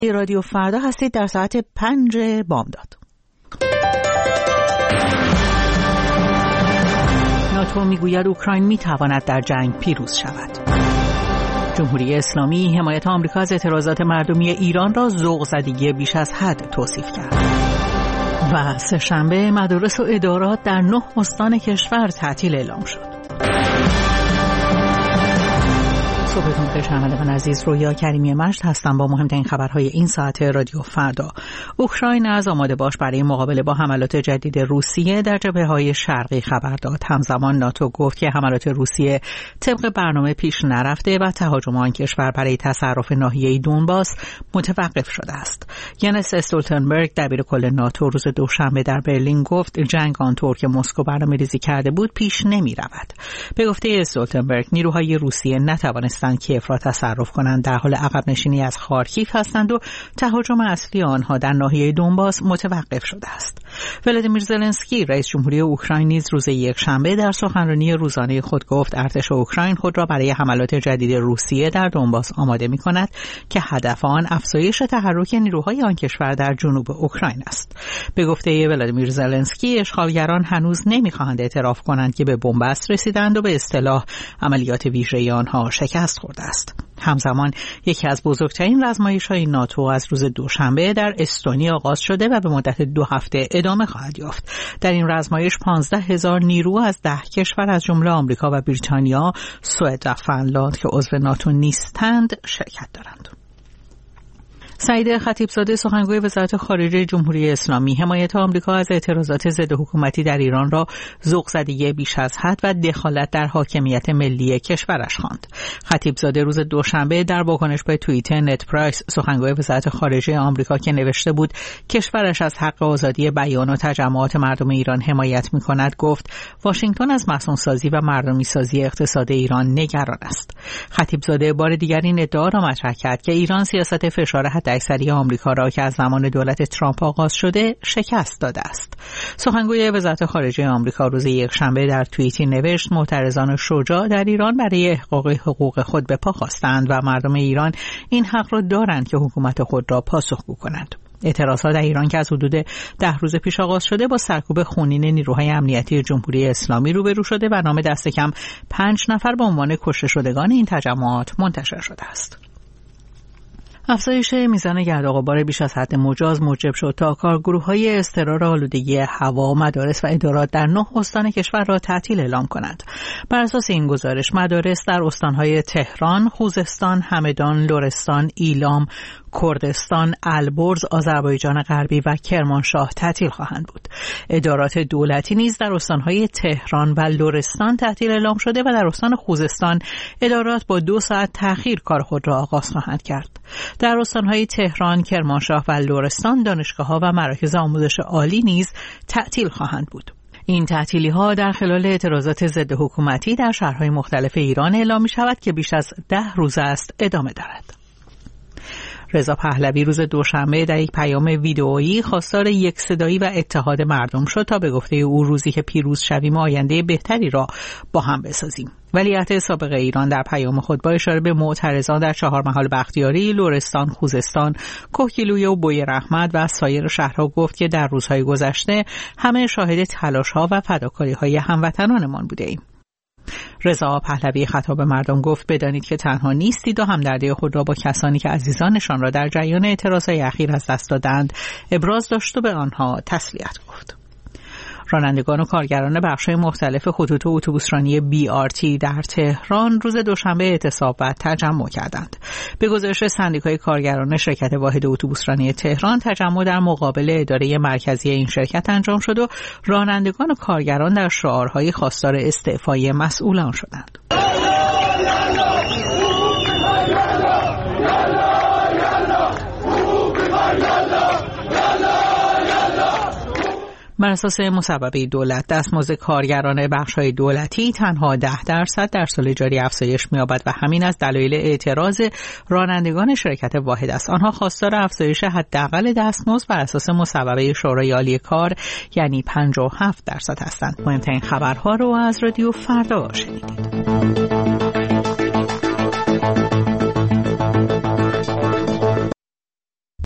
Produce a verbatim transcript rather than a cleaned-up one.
رادیو فردا هستید در ساعت پنج بامداد. ناتو میگوید اوکراین میتواند در جنگ پیروز شود. جمهوری اسلامی حمایت آمریکا از اعتراضات مردمی ایران را ذوق‌زدگی بیش از حد توصیف کرد. و سه‌شنبه مدارس و ادارات در نه استان کشور تعطیل اعلام شد. صبحتون بخیر شنوندگان عزیز، رویا کریمی مجد هستم با مهمترین خبرهای این ساعت رادیو فردا. اوکراین از آماده باش برای مقابله با حملات جدید روسیه در جبهه‌های شرقی خبر داد. همزمان ناتو گفت که حملات روسیه طبق برنامه پیش نرفته و تهاجم آن کشور برای تصرف ناحیه دونباس متوقف شده است. ینس استولتنبرگ دبیر کل ناتو روز دوشنبه در برلین گفت جنگ آنطور که مسکو برنامه‌ریزی کرده بود پیش نمی‌رود. به گفته استولتنبرگ نیروهای روسیه نتوانست کیف را تصرف کنند، در حال عقب نشینی از خارکیف هستند و تهاجم اصلی آنها در ناحیه دونباس متوقف شده است. ولادیمیر زلنسکی رئیس جمهوری اوکراین نیز روز یکشنبه در سخنرانی روزانه خود گفت ارتش اوکراین خود را برای حملات جدید روسیه در دونباس آماده می‌کند که هدف آن افزایش تحرک نیروهای آن کشور در جنوب اوکراین است. به گفته ولادیمیر زلنسکی اشغالگران هنوز نمی‌خواهند اعتراف کنند که به بنبست رسیدند و به اصطلاح عملیات ویژه آنها شکست خورده است. همزمان یکی از بزرگترین رزمایش‌های ناتو از روز دوشنبه در استونی آغاز شده و به مدت دو هفته ادامه خواهد یافت. در این رزمایش پانزده هزار نیرو از ده کشور از جمله آمریکا و بریتانیا، سوئد و فنلاند که عضو ناتو نیستند شرکت دارند. سعید خطیبزاده سخنگوی وزارت خارجه جمهوری اسلامی حمایت آمریکا از اعتراضات ضد حکومتی در ایران را ذوق‌زدگی بیش از حد و دخالت در حاکمیت ملی کشورش خواند. خطیبزاده روز دوشنبه در واکنش به توییت نت پرایس سخنگوی وزارت خارجه آمریکا که نوشته بود کشورش از حق آزادی بیان و تجمعات مردم ایران حمایت می‌کند گفت واشنگتن از محصول‌سازی و مردمی‌سازی اقتصاد ایران نگران است. خطیبزاده بار دیگر این ادعا را مطرح کرد که ایران سیاست فشار اکثری آمریکا را که از زمان دولت ترامپ آغاز شده شکست داده است. سخنگوی وزارت خارجه آمریکا روز یکشنبه در توییتی نوشت معترضان شجاع در ایران برای احقاق حقوق خود به پا خواستند و مردم ایران این حق را دارند که حکومت خود را پاسخگو کنند. اعتراضات در ایران که از حدود ده روز پیش آغاز شده با سرکوب خونین نیروهای امنیتی جمهوری اسلامی روبرو شده و نام دست کم پنج نفر به عنوان کشته شدگان این تجمعات منتشر شده است. افزایش میزان گرد و غبار بیش از حد مجاز موجب شد تا کارگروه‌های اضطرار آلودگی هوا، مدارس و ادارات در نه استان کشور را تعطیل اعلام کنند. بر اساس این گزارش مدارس در استان‌های تهران، خوزستان، همدان، لرستان، ایلام، کردستان، البرز، آذربایجان غربی و کرمانشاه تعطیل خواهند بود. ادارات دولتی نیز در استان‌های تهران و لرستان تعطیل اعلام شده و در استان خوزستان ادارات با دو ساعت تأخیر کار خود را آغاز خواهند کرد. در استان‌های تهران، کرمانشاه و لرستان دانشگاه‌ها و مراکز آموزش عالی نیز تعطیل خواهند بود. این تعطیلی‌ها در خلال اعتراضات ضد حکومتی در شهرهای مختلف ایران اعلام می‌شود که بیش از ده روز است ادامه دارد. رضا پهلوی روز دوشنبه در یک پیام ویدئویی خواستار یک صدایی و اتحاد مردم شد تا به گفته او روزی که پیروز شویم آینده بهتری را با هم بسازیم. ولیعهد سابق ایران در پیام خود با اشاره به معترضان در چهارمحال بختیاری، لرستان، خوزستان، کوهگیلویه و بویراحمد و سایر شهرها گفت که در روزهای گذشته همه شاهد تلاش‌ها و فداکاری‌های هموطنانمان بوده‌ایم. رضا پهلوی خطاب مردم گفت بدانید که تنها نیستید و همدردی خود را با کسانی که عزیزانشان را در جریان اعتراضهای اخیر از دست دادند ابراز داشت و به آنها تسلیت گفت. رانندگان و کارگران بخش‌های مختلف خطوط اتوبوسرانی بی آر تی در تهران روز دوشنبه اعتصاب و تجمع کردند. به گزارش سندیکای کارگران شرکت واحد اتوبوسرانی تهران، تجمع در مقابل اداره مرکزی این شرکت انجام شد و رانندگان و کارگران در شعارهای خواستار استعفای مسئولان شدند. بر اساس مصوبه دولت دستمزد کارگران بخش‌های دولتی تنها ده درصد در سال جاری افزایش می‌یابد و همین از دلایل اعتراض رانندگان شرکت واحد است. آنها خواستار افزایش حداقل دستمزد بر اساس مصوبه شورای عالی کار یعنی پنجاه و هفت درصد هستند. مهمترین خبرها رو از رادیو فردا شنیدید.